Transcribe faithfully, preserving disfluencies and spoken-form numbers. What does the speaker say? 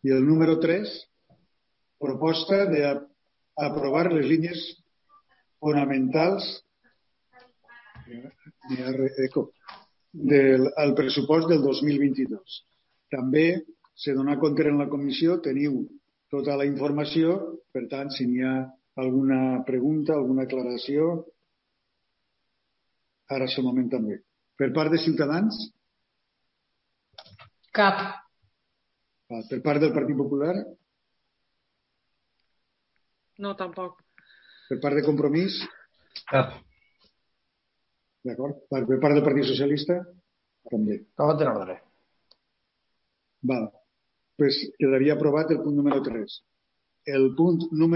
I el número tres, proposta d'aprovar les línies fonamentals del pressupost del dos mil vint-i-dos. També se dona compte en la comissió, teniu tota la informació, per tant, si n'hi ha alguna pregunta, alguna aclaració, ara és el moment també. Per part de Ciutadans? Cap. Per part del Partit Popular? No, tampoc. Per part de Compromís? Cap. D'acord. Per part del Partit Socialista? També. Tot en ordre. Val. Pues quedaria aprovat el punt número tres. El punt número